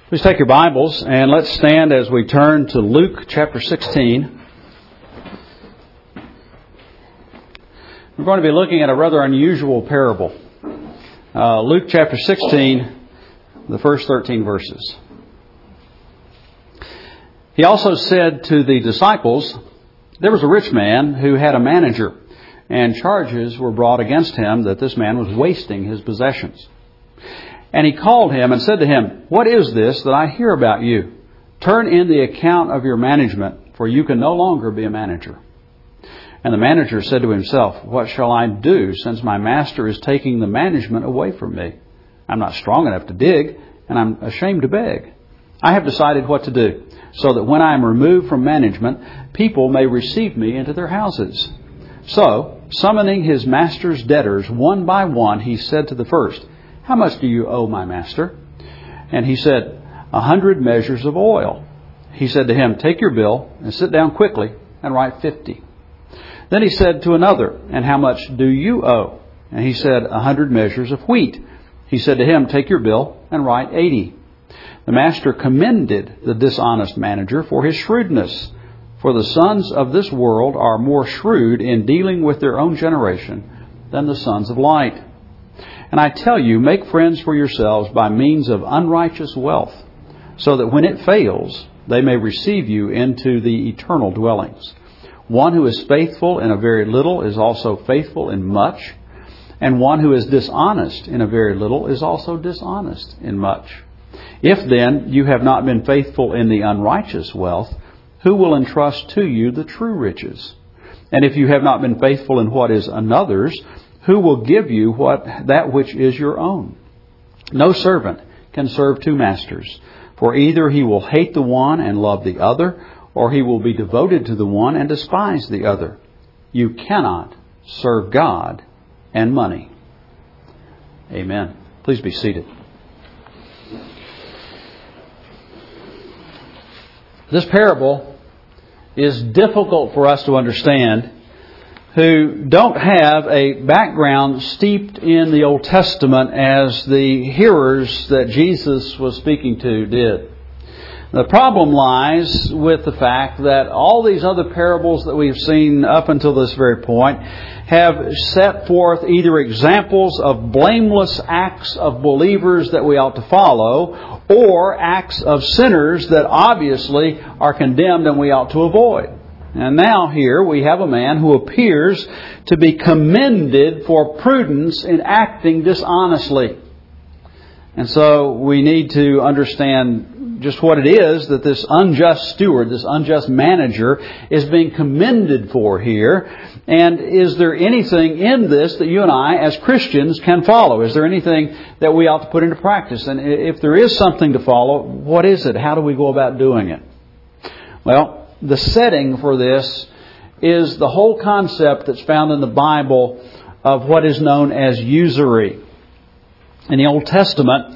Please take your Bibles and let's stand as we turn to Luke chapter 16. We're going to be looking at a rather unusual parable. Luke chapter 16, the first 13 verses. He also said to the disciples, there was a rich man who had a manager, and charges were brought against him that this man was wasting his possessions. And he called him and said to him, what is this that I hear about you? Turn in the account of your management, for you can no longer be a manager. And the manager said to himself, what shall I do, since my master is taking the management away from me? I'm not strong enough to dig, and I'm ashamed to beg. I have decided what to do, so that when I am removed from management, people may receive me into their houses. So, summoning his master's debtors one by one, he said to the first, how much do you owe my master? And he said, 100 measures of oil. He said to him, take your bill and sit down quickly and write 50. Then he said to another, and how much do you owe? And he said, 100 measures of wheat. He said to him, take your bill and write 80. The master commended the dishonest manager for his shrewdness. For the sons of this world are more shrewd in dealing with their own generation than the sons of light. And I tell you, make friends for yourselves by means of unrighteous wealth, so that when it fails, they may receive you into the eternal dwellings. One who is faithful in a very little is also faithful in much, and one who is dishonest in a very little is also dishonest in much. If then you have not been faithful in the unrighteous wealth, who will entrust to you the true riches? And if you have not been faithful in what is another's, who will give you that which is your own? No servant can serve two masters, for either he will hate the one and love the other, or he will be devoted to the one and despise the other. You cannot serve God and money. Amen. Please be seated. This parable is difficult for us to understand who don't have a background steeped in the Old Testament as the hearers that Jesus was speaking to did. The problem lies with the fact that all these other parables that we've seen up until this very point have set forth either examples of blameless acts of believers that we ought to follow, or acts of sinners that obviously are condemned and we ought to avoid. And now here we have a man who appears to be commended for prudence in acting dishonestly. And so we need to understand just what it is that this unjust steward, this unjust manager, is being commended for here. And is there anything in this that you and I as Christians can follow? Is there anything that we ought to put into practice? And if there is something to follow, what is it? How do we go about doing it? Well, the setting for this is the whole concept that's found in the Bible of what is known as usury. In the Old Testament,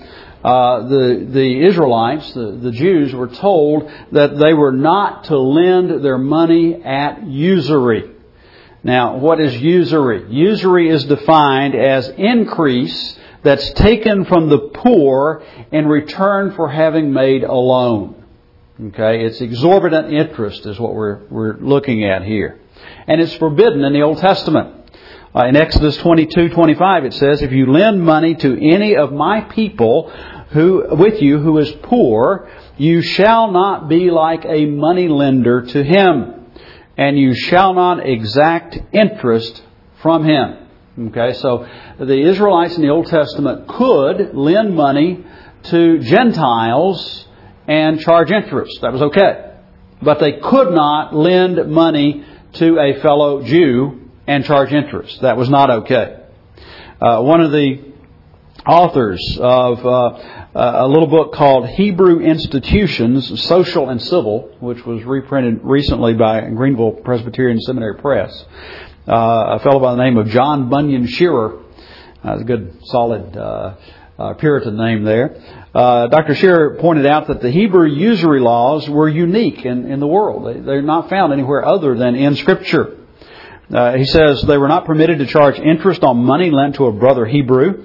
the Israelites, the Jews, were told that they were not to lend their money at usury. Now, what is usury? Usury is defined as increase that's taken from the poor in return for having made a loan. Okay, it's exorbitant interest is what we're looking at here. And it's forbidden in the Old Testament. In Exodus 22:25 it says, if you lend money to any of my people who is poor, you shall not be like a money lender to him, and you shall not exact interest from him. Okay, so the Israelites in the Old Testament could lend money to Gentiles and charge interest. That was okay. But they could not lend money to a fellow Jew and charge interest. That was not okay. One of the authors of a little book called Hebrew Institutions, Social and Civil, which was reprinted recently by Greenville Presbyterian Seminary Press, a fellow by the name of John Bunyan Shearer, a good solid Puritan name there. Dr. Shearer pointed out that the Hebrew usury laws were unique in the world. They're not found anywhere other than in Scripture. He says they were not permitted to charge interest on money lent to a brother Hebrew,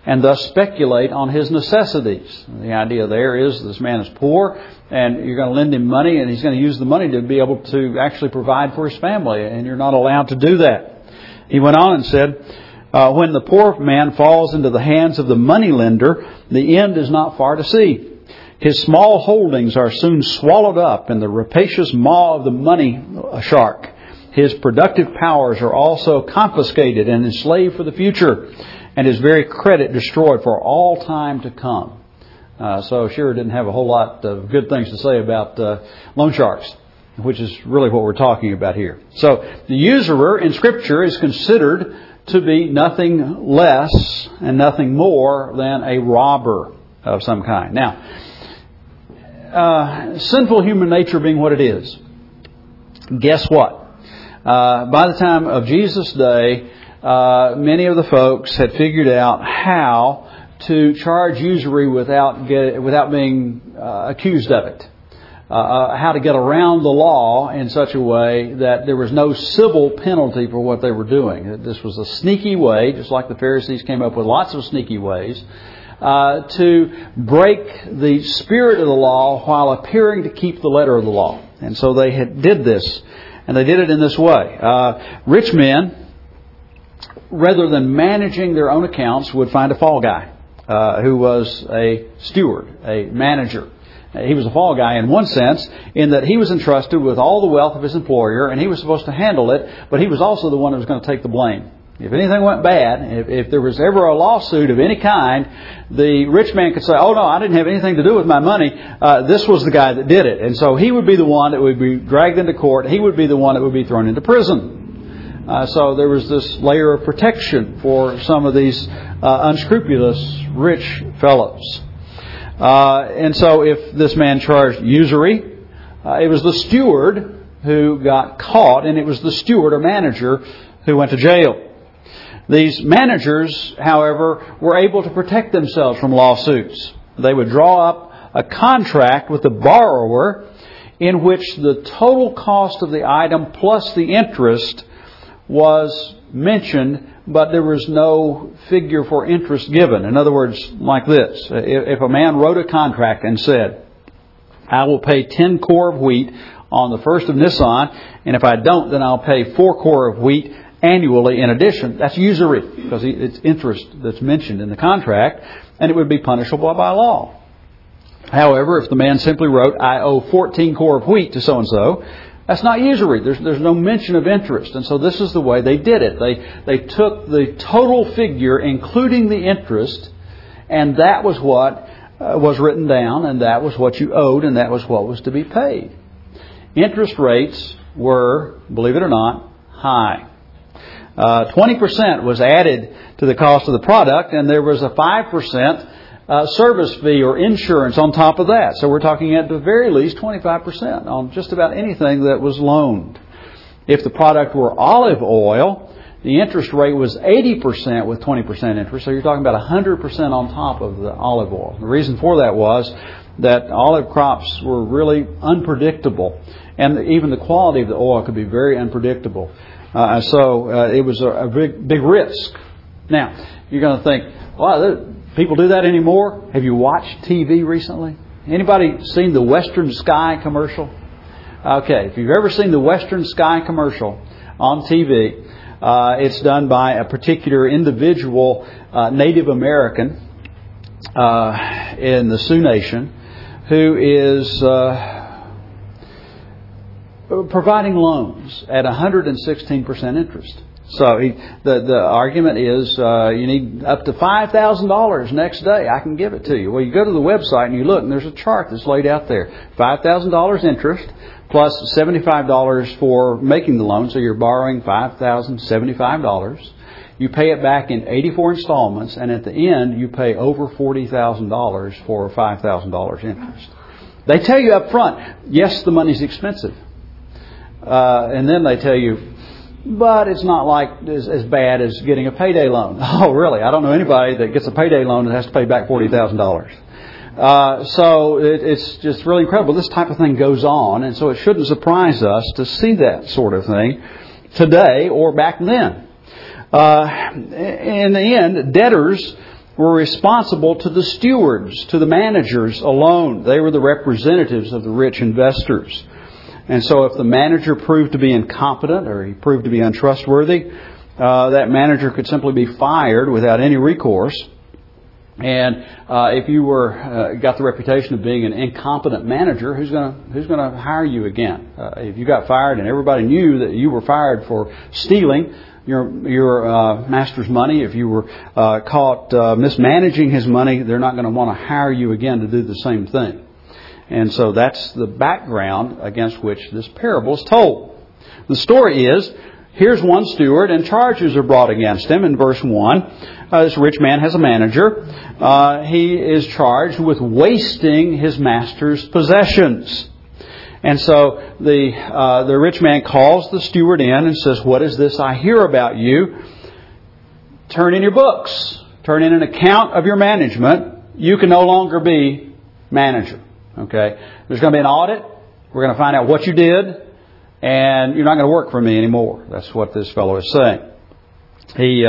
and thus speculate on his necessities. The idea there is this man is poor, and you're going to lend him money, and he's going to use the money to be able to actually provide for his family, and you're not allowed to do that. He went on and said, when the poor man falls into the hands of the moneylender, the end is not far to see. His small holdings are soon swallowed up in the rapacious maw of the money shark. His productive powers are also confiscated and enslaved for the future, and his very credit destroyed for all time to come. So Shearer didn't have a whole lot of good things to say about loan sharks, which is really what we're talking about here. So the usurer in Scripture is considered to be nothing less and nothing more than a robber of some kind. Now, sinful human nature being what it is, guess what? By the time of Jesus' day, many of the folks had figured out how to charge usury without being accused of it. How to get around the law in such a way that there was no civil penalty for what they were doing. This was a sneaky way, just like the Pharisees came up with lots of sneaky ways, to break the spirit of the law while appearing to keep the letter of the law. And so they did this, and they did it in this way. Rich men, rather than managing their own accounts, would find a fall guy who was a steward, a manager. He was a fall guy in one sense, in that he was entrusted with all the wealth of his employer, and he was supposed to handle it, but he was also the one who was going to take the blame. If anything went bad, if there was ever a lawsuit of any kind, the rich man could say, oh no, I didn't have anything to do with my money. This was the guy that did it. And so he would be the one that would be dragged into court. He would be the one that would be thrown into prison. So there was this layer of protection for some of these unscrupulous rich fellows. And so if this man charged usury, it was the steward who got caught, and it was the steward or manager who went to jail. These managers, however, were able to protect themselves from lawsuits. They would draw up a contract with the borrower in which the total cost of the item plus the interest was mentioned, but there was no figure for interest given. In other words, like this. If a man wrote a contract and said, I will pay 10 core of wheat on the 1st of Nisan, and if I don't, then I'll pay 4 core of wheat annually in addition. That's usury, because it's interest that's mentioned in the contract, and it would be punishable by law. However, if the man simply wrote, I owe 14 core of wheat to so-and-so, that's not usury. There's no mention of interest. And so this is the way they did it. They took the total figure, including the interest, and that was what was written down, and that was what you owed, and that was what was to be paid. Interest rates were, believe it or not, high. 20% was added to the cost of the product, and there was a 5% service fee or insurance on top of that. So we're talking at the very least 25% on just about anything that was loaned. If the product were olive oil, the interest rate was 80% with 20% interest. So you're talking about 100% on top of the olive oil. The reason for that was that olive crops were really unpredictable, and even the quality of the oil could be very unpredictable. So it was a big risk. Now, you're going to think, wow, people do that anymore? Have you watched TV recently? Anybody seen the Western Sky commercial? Okay, if you've ever seen the Western Sky commercial on TV, it's done by a particular individual Native American in the Sioux Nation who is providing loans at 116% interest. So the argument is you need up to $5,000 next day. I can give it to you. Well, you go to the website and you look, and there's a chart that's laid out there. $5,000 interest plus $75 for making the loan. So you're borrowing $5,075. You pay it back in 84 installments, and at the end you pay over $40,000 for $5,000 interest. They tell you up front, yes, the money's expensive. And then they tell you, but it's not like as bad as getting a payday loan. Oh, really? I don't know anybody that gets a payday loan and has to pay back $40,000. So it's just really incredible. This type of thing goes on, and so it shouldn't surprise us to see that sort of thing today or back then. In the end, debtors were responsible to the stewards, to the managers alone. They were the representatives of the rich investors. And so if the manager proved to be incompetent or he proved to be untrustworthy, that manager could simply be fired without any recourse. And if you got the reputation of being an incompetent manager, who's going to hire you again? If you got fired and everybody knew that you were fired for stealing your master's money, if you were caught mismanaging his money, they're not going to want to hire you again to do the same thing. And so that's the background against which this parable is told. The story is, here's one steward and charges are brought against him. In verse 1, this rich man has a manager. He is charged with wasting his master's possessions. And so the rich man calls the steward in and says, "What is this I hear about you? Turn in your books. Turn in an account of your management. You can no longer be manager." Okay? There's going to be an audit. We're going to find out what you did. And you're not going to work for me anymore. That's what this fellow is saying. He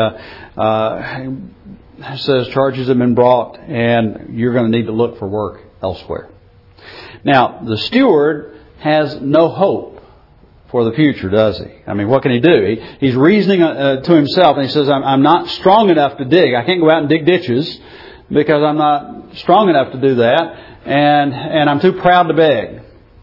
says charges have been brought and you're going to need to look for work elsewhere. Now, the steward has no hope for the future, does he? I mean, what can he do? He's reasoning to himself and he says, I'm not strong enough to dig. I can't go out and dig ditches because I'm not strong enough to do that. And I'm too proud to beg.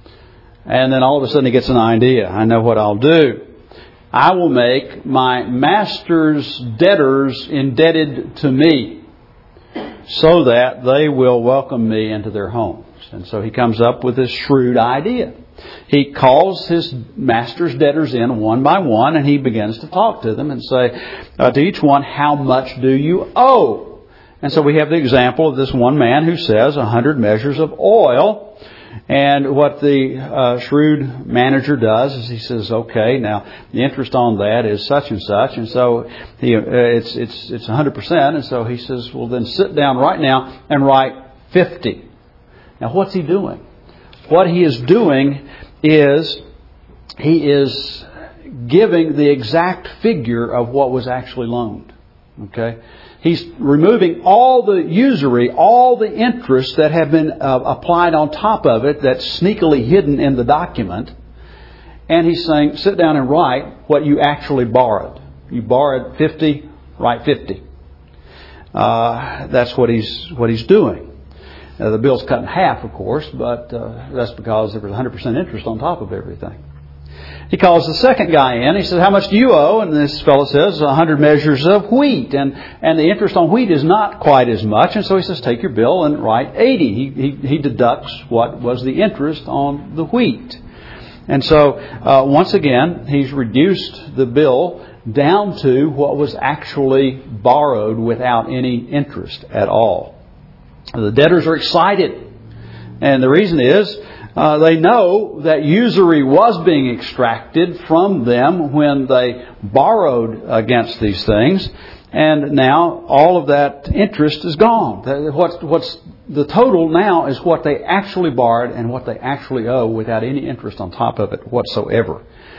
And then all of a sudden he gets an idea. I know what I'll do. I will make my master's debtors indebted to me so that they will welcome me into their homes. And so he comes up with this shrewd idea. He calls his master's debtors in one by one and he begins to talk to them and say to each one, "How much do you owe?" And so we have the example of this one man who says 100 measures of oil. And what the shrewd manager does is he says, "Okay, now the interest on that is such and such," and so it's 100%. And so he says, "Well, then sit down right now and write 50." Now, what's he doing? What he is doing is he is giving the exact figure of what was actually loaned. Okay. He's removing all the usury, all the interest that have been applied on top of it that's sneakily hidden in the document. And he's saying, sit down and write what you actually borrowed. You borrowed 50, write 50. That's what he's doing. The bill's cut in half, of course, but that's because there was 100% interest on top of everything. He calls the second guy in. He says, "How much do you owe?" And this fellow says, 100 measures of wheat. And the interest on wheat is not quite as much. And so he says, "Take your bill and write 80. He deducts what was the interest on the wheat. And so, once again, he's reduced the bill down to what was actually borrowed without any interest at all. The debtors are excited. And the reason is, they know that usury was being extracted from them when they borrowed against these things. And now all of that interest is gone. What's the total now is what they actually borrowed and what they actually owe without any interest on top of it whatsoever.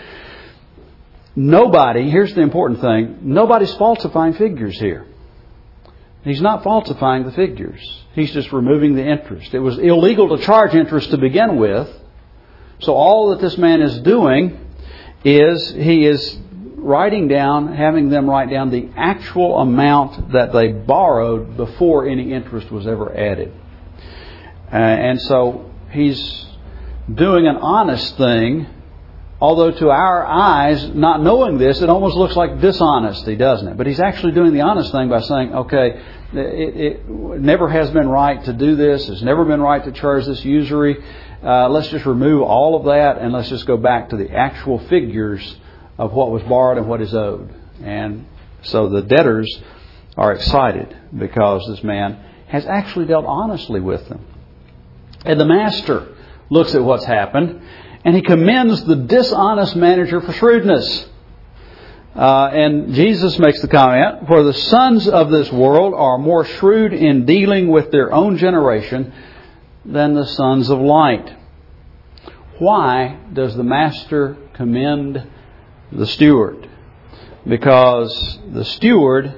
Nobody, here's the important thing, nobody's falsifying figures here. He's not falsifying the figures. He's just removing the interest. It was illegal to charge interest to begin with. So all that this man is doing is he is writing down, having them write down the actual amount that they borrowed before any interest was ever added. And so he's doing an honest thing, although to our eyes, not knowing this, it almost looks like dishonesty, doesn't it? But he's actually doing the honest thing by saying, okay, it never has been right to do this. It's never been right to charge this usury. Let's just remove all of that and let's just go back to the actual figures of what was borrowed and what is owed. And so the debtors are excited because this man has actually dealt honestly with them. And the master looks at what's happened and he commends the dishonest manager for shrewdness. And Jesus makes the comment, "For the sons of this world are more shrewd in dealing with their own generation than the sons of light." Why does the master commend the steward? Because the steward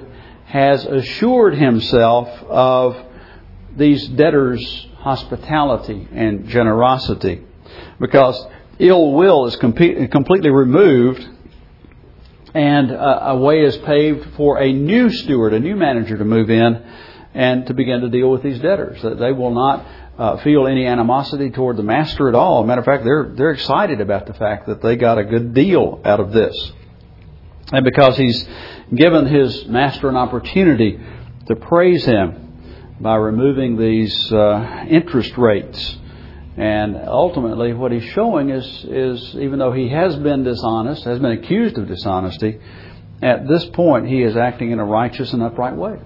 has assured himself of these debtors' hospitality and generosity, because ill will is completely removed, and a way is paved for a new steward, a new manager to move in and to begin to deal with these debtors. They will not feel any animosity toward the master at all. As a matter of fact, they're excited about the fact that they got a good deal out of this. And because he's given his master an opportunity to praise him by removing these interest rates. And ultimately what he's showing is even though he has been dishonest, has been accused of dishonesty, at this point he is acting in a righteous and upright way.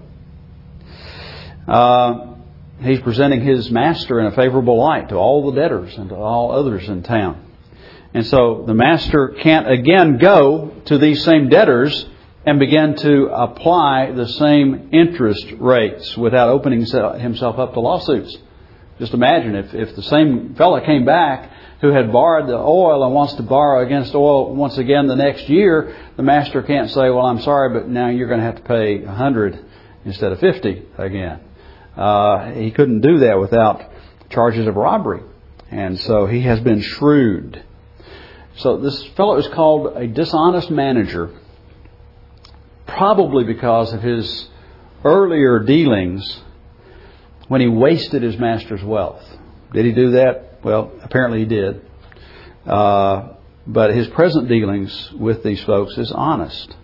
He's presenting his master in a favorable light to all the debtors and to all others in town. And so the master can't again go to these same debtors and begin to apply the same interest rates without opening himself up to lawsuits. Just imagine if the same fella came back who had borrowed the oil and wants to borrow against oil once again the next year, the master can't say, well, I'm sorry, but now you're going to have to pay 100 instead of 50 again. He couldn't do that without charges of robbery. And so he has been shrewd. So this fellow is called a dishonest manager, probably because of his earlier dealings when he wasted his master's wealth. Did he do that? Well, apparently he did. But his present dealings with these folks is honest.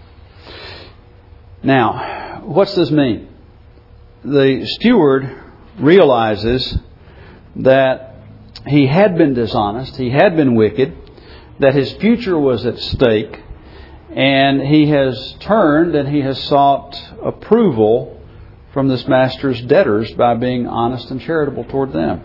Now, what's this mean? The steward realizes that he had been dishonest, he had been wicked, that his future was at stake, and he has turned and he has sought approval from this master's debtors by being honest and charitable toward them.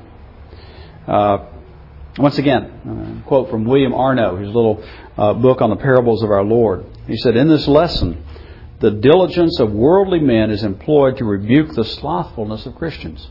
Once again, a quote from William Arno, his little book on the parables of our Lord. He said, in this lesson, the diligence of worldly men is employed to rebuke the slothfulness of Christians.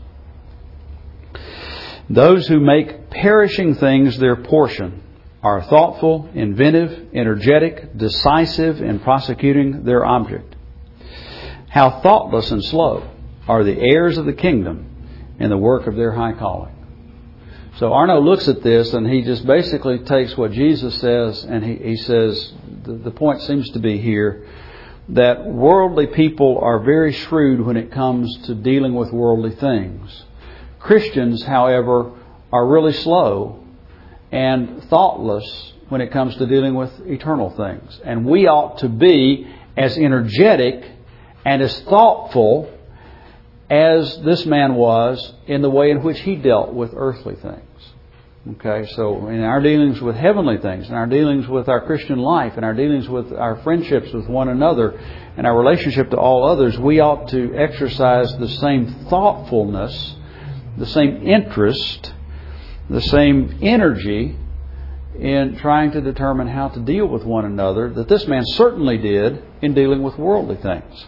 Those who make perishing things their portion are thoughtful, inventive, energetic, decisive in prosecuting their object. How thoughtless and slow are the heirs of the kingdom in the work of their high calling. So Arno looks at this and he just basically takes what Jesus says and he says, the point seems to be here that worldly people are very shrewd when it comes to dealing with worldly things. Christians, however, are really slow and thoughtless when it comes to dealing with eternal things. And we ought to be as energetic and as thoughtful as this man was in the way in which he dealt with earthly things. Okay, so in our dealings with heavenly things, in our dealings with our Christian life, in our dealings with our friendships with one another, and our relationship to all others, we ought to exercise the same thoughtfulness, the same interest, the same energy in trying to determine how to deal with one another that this man certainly did in dealing with worldly things.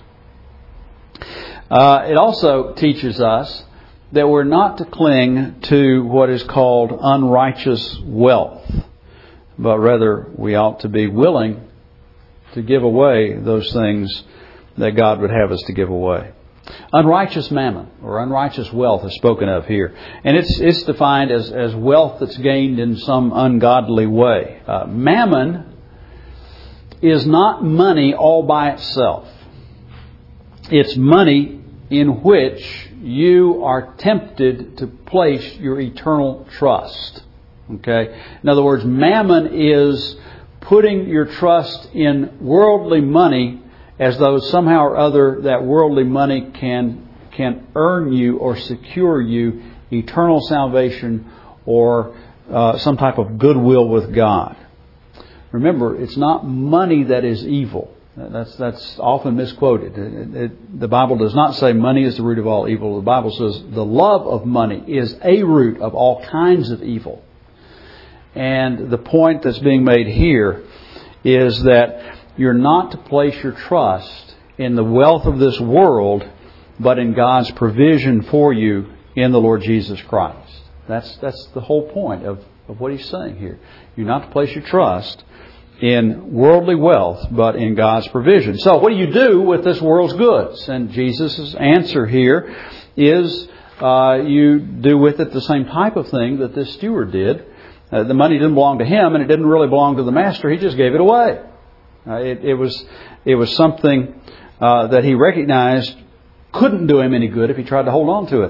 It also teaches us that we're not to cling to what is called unrighteous wealth, but rather we ought to be willing to give away those things that God would have us to give away. Unrighteous mammon or unrighteous wealth is spoken of here. And it's defined as wealth that's gained in some ungodly way. Mammon is not money all by itself. It's money in which you are tempted to place your eternal trust. Okay? In other words, mammon is putting your trust in worldly money as though somehow or other that worldly money can earn you or secure you eternal salvation or some type of goodwill with God. Remember, it's not money that is evil. That's often misquoted. The Bible does not say money is the root of all evil. The Bible says the love of money is a root of all kinds of evil. And the point that's being made here is that you're not to place your trust in the wealth of this world, but in God's provision for you in the Lord Jesus Christ. That's the whole point of what he's saying here. You're not to place your trust in worldly wealth, but in God's provision. So what do you do with this world's goods? And Jesus' answer here is you do with it the same type of thing that this steward did. The money didn't belong to him, and it didn't really belong to the master. He just gave it away. It was something that he recognized couldn't do him any good if he tried to hold on to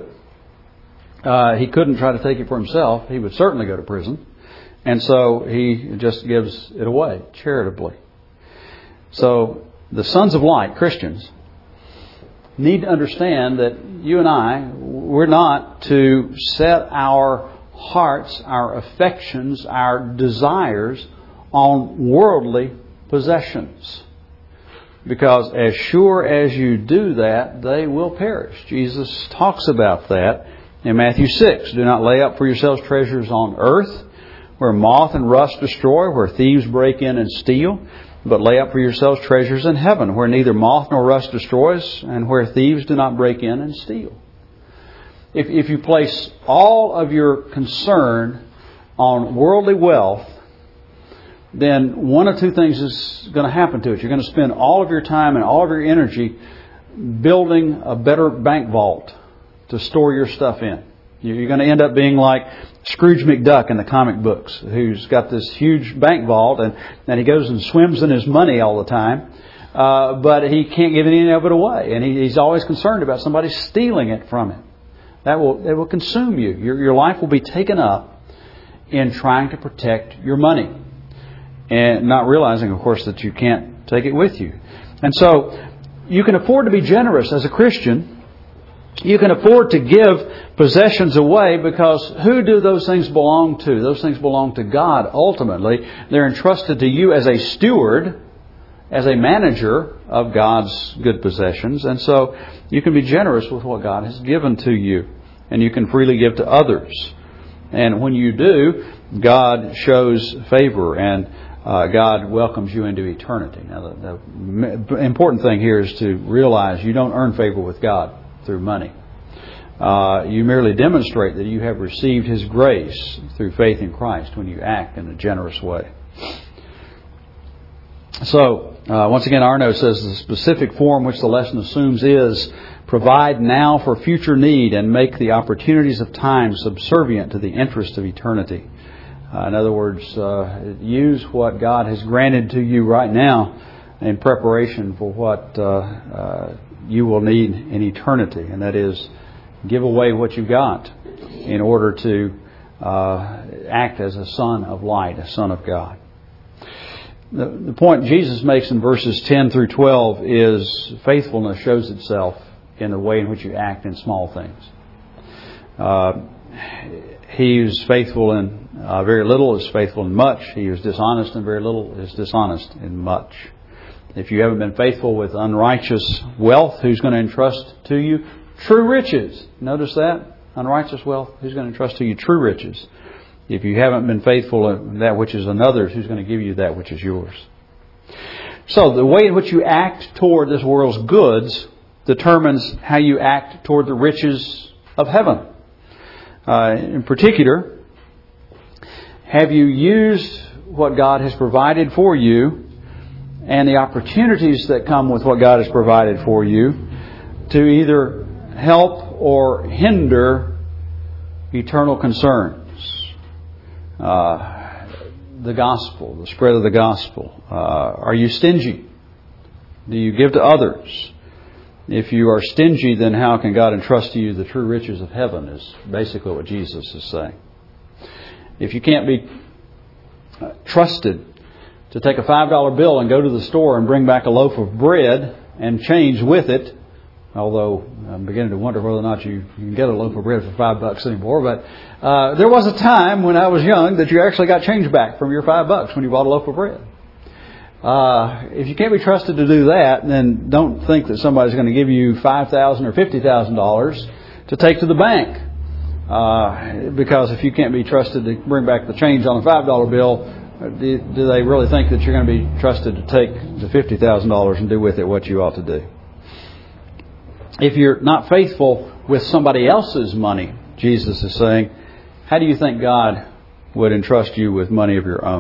it. He couldn't try to take it for himself. He would certainly go to prison. And so he just gives it away charitably. So the sons of light, Christians, need to understand that you and I, we're not to set our hearts, our affections, our desires on worldly possessions. Because as sure as you do that, they will perish. Jesus talks about that in Matthew 6. Do not lay up for yourselves treasures on earth, where moth and rust destroy, where thieves break in and steal. But lay up for yourselves treasures in heaven, where neither moth nor rust destroys, and where thieves do not break in and steal. If you place all of your concern on worldly wealth, then one of two things is going to happen to it. You're going to spend all of your time and all of your energy building a better bank vault to store your stuff in. You're going to end up being like Scrooge McDuck in the comic books, who's got this huge bank vault and he goes and swims in his money all the time, but he can't give any of it away. And he's always concerned about somebody stealing it from him. It will consume you. Your life will be taken up in trying to protect your money, and not realizing, of course, that you can't take it with you. And so you can afford to be generous as a Christian. You can afford to give possessions away, because who do those things belong to? Those things belong to God ultimately. They're entrusted to you as a steward, as a manager of God's good possessions. And so you can be generous with what God has given to you, and you can freely give to others. And when you do, God shows favor, and God welcomes you into eternity. Now, the important thing here is to realize you don't earn favor with God through money. You merely demonstrate that you have received His grace through faith in Christ when you act in a generous way. So, once again, our note says the specific form which the lesson assumes is provide now for future need and make the opportunities of time subservient to the interest of eternity. In other words, use what God has granted to you right now in preparation for what you will need in eternity. And that is, give away what you've got in order to act as a son of light, a son of God. The point Jesus makes in verses 10 through 12 is faithfulness shows itself in the way in which you act in small things. He who's faithful in very little is faithful in much. He who's dishonest in very little is dishonest in much. If you haven't been faithful with unrighteous wealth, who's going to entrust to you true riches? Notice that? Unrighteous wealth, who's going to entrust to you true riches? If you haven't been faithful in that which is another's, who's going to give you that which is yours? So the way in which you act toward this world's goods determines how you act toward the riches of heaven. In particular, have you used what God has provided for you and the opportunities that come with what God has provided for you to either help or hinder eternal concerns? The gospel, the spread of the gospel. Are you stingy? Do you give to others? If you are stingy, then how can God entrust to you the true riches of heaven, is basically what Jesus is saying. If you can't be trusted to take a $5 bill and go to the store and bring back a loaf of bread and change with it, although I'm beginning to wonder whether or not you can get a loaf of bread for $5 anymore. But there was a time when I was young that you actually got change back from your $5 when you bought a loaf of bread. If you can't be trusted to do that, then don't think that somebody's going to give you $5,000 or $50,000 to take to the bank. Because if you can't be trusted to bring back the change on a $5 bill, do they really think that you're going to be trusted to take the $50,000 and do with it what you ought to do? If you're not faithful with somebody else's money, Jesus is saying, how do you think God would entrust you with money of your own?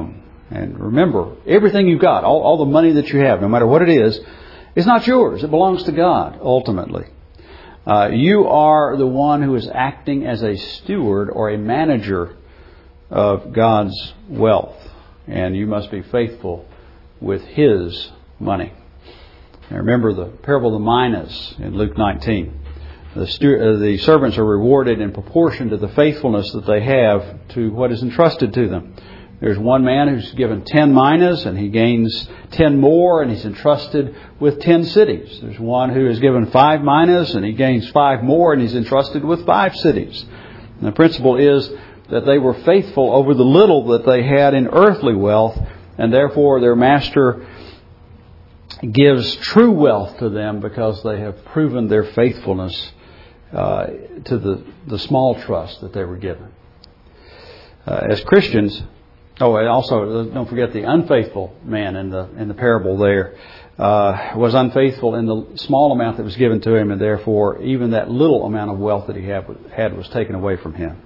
And remember, everything you've got, all the money that you have, no matter what it is not yours. It belongs to God, ultimately. You are the one who is acting as a steward or a manager of God's wealth. And you must be faithful with His money. Now remember the parable of the minas in Luke 19. The servants are rewarded in proportion to the faithfulness that they have to what is entrusted to them. There's one man who's given 10 minas and he gains 10 more and he's entrusted with 10 cities. There's one who is given 5 minas and he gains 5 more and he's entrusted with 5 cities. And the principle is that they were faithful over the little that they had in earthly wealth, and therefore their master gives true wealth to them because they have proven their faithfulness to the small trust that they were given. As Christians, and also don't forget the unfaithful man in the parable there was unfaithful in the small amount that was given to him, and therefore even that little amount of wealth that he had was taken away from him.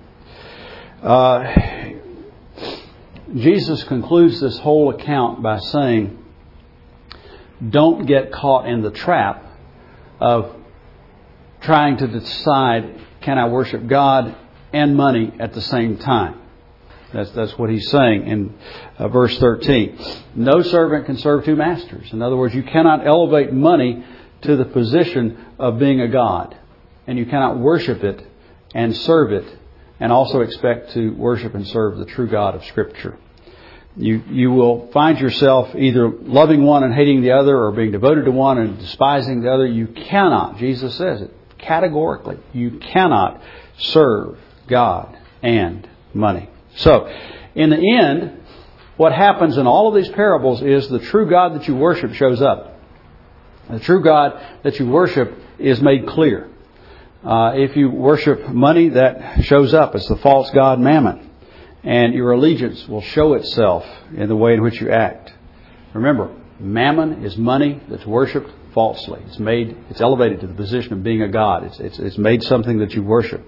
Jesus concludes this whole account by saying, don't get caught in the trap of trying to decide, can I worship God and money at the same time? That's what he's saying in verse 13. No servant can serve 2 masters. In other words, you cannot elevate money to the position of being a god. And you cannot worship it and serve it and also expect to worship and serve the true God of Scripture. You will find yourself either loving one and hating the other, or being devoted to one and despising the other. You cannot, Jesus says it categorically, you cannot serve God and money. So, in the end, what happens in all of these parables is the true God that you worship shows up. The true God that you worship is made clear. If you worship money, that shows up as the false god Mammon. And your allegiance will show itself in the way in which you act. Remember, Mammon is money that's worshipped falsely. It's elevated to the position of being a god. It's made something that you worship.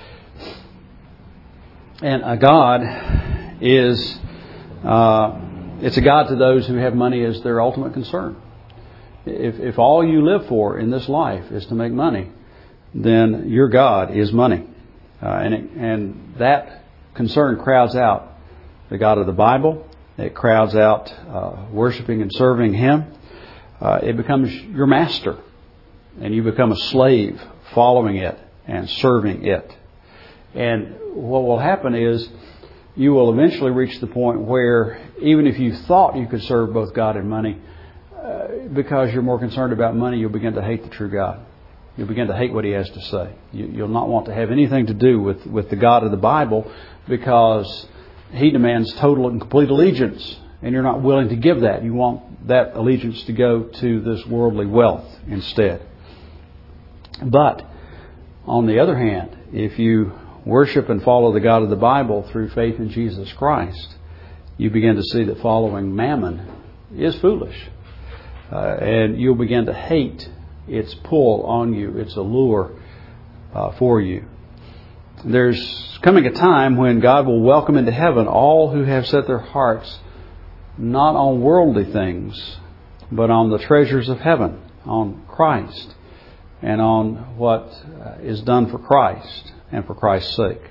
And a god is, it's a god to those who have money as their ultimate concern. If all you live for in this life is to make money, then your God is money. And that concern crowds out the God of the Bible. It crowds out worshiping and serving Him. It becomes your master. And you become a slave following it and serving it. And what will happen is you will eventually reach the point where even if you thought you could serve both God and money, because you're more concerned about money, you'll begin to hate the true God. You'll begin to hate what He has to say. You'll not want to have anything to do with the God of the Bible, because He demands total and complete allegiance, and you're not willing to give that. You want that allegiance to go to this worldly wealth instead. But on the other hand, if you worship and follow the God of the Bible through faith in Jesus Christ, you begin to see that following Mammon is foolish. And you'll begin to hate its pull on you, its allure for you. There's coming a time when God will welcome into heaven all who have set their hearts not on worldly things, but on the treasures of heaven, on Christ, and on what is done for Christ and for Christ's sake.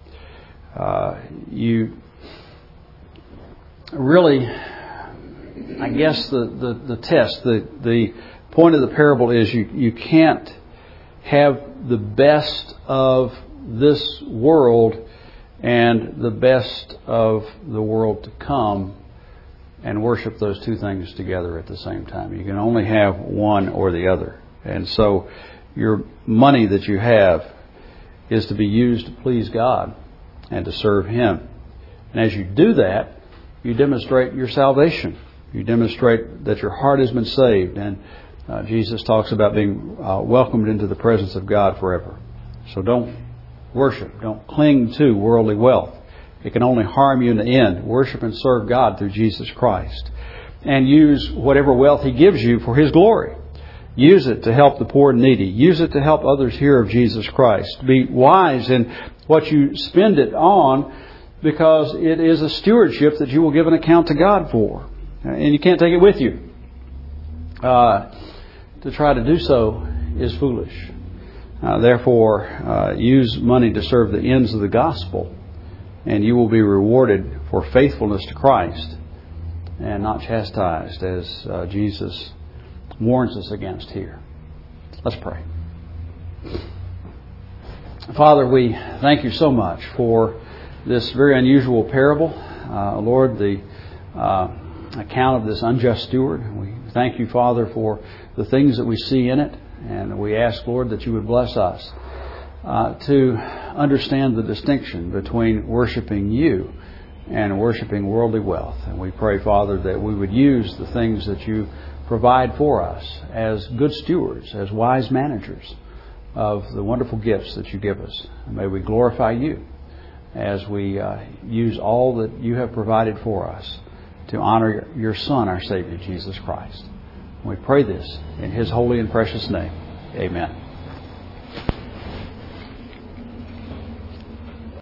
You really, I guess the test, the point of the parable is you can't have the best of this world and the best of the world to come and worship those two things together at the same time. You can only have one or the other. And so your money that you have is to be used to please God and to serve Him. And as you do that, you demonstrate your salvation. You demonstrate that your heart has been saved. And Jesus talks about being welcomed into the presence of God forever. So don't worship. Don't cling to worldly wealth. It can only harm you in the end. Worship and serve God through Jesus Christ. And use whatever wealth He gives you for His glory. Use it to help the poor and needy. Use it to help others hear of Jesus Christ. Be wise in what you spend it on, because it is a stewardship that you will give an account to God for. And you can't take it with you. To try to do so is foolish. Therefore, use money to serve the ends of the gospel, and you will be rewarded for faithfulness to Christ and not chastised, as Jesus warns us against here. Let's pray. Father, we thank you so much for this very unusual parable. Lord, the account of this unjust steward. We thank you, Father, for the things that we see in it. And we ask, Lord, that you would bless us to understand the distinction between worshiping you and worshiping worldly wealth. And we pray, Father, that we would use the things that you provide for us as good stewards, as wise managers of the wonderful gifts that you give us. And may we glorify you as we use all that you have provided for us to honor your Son, our Savior, Jesus Christ. We pray this in His holy and precious name. Amen.